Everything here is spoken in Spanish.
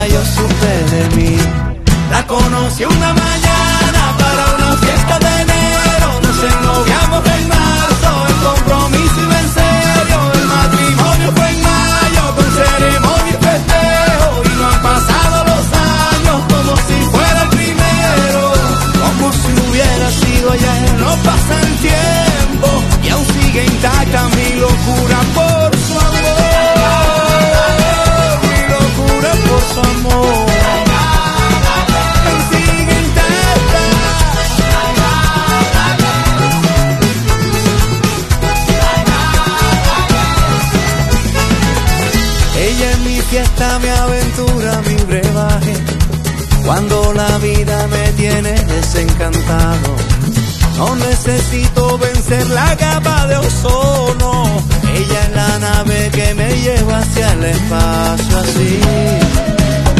yo supe de mí. La conocí una mañana para una fiesta de enero. Nos ennoviamos en marzo, el compromiso iba en serio. El matrimonio fue en mayo, con ceremonia y festejo. Y no han pasado los años como si fuera el primero. Como si hubiera sido ayer, no pasa el tiempo. Y aún sigue intacta mi locura por su amor. Mi locura por su amor. Fiesta, mi aventura, mi brebaje. Cuando la vida me tiene desencantado, no necesito vencer la capa de ozono. Ella es la nave que me lleva hacia el espacio así.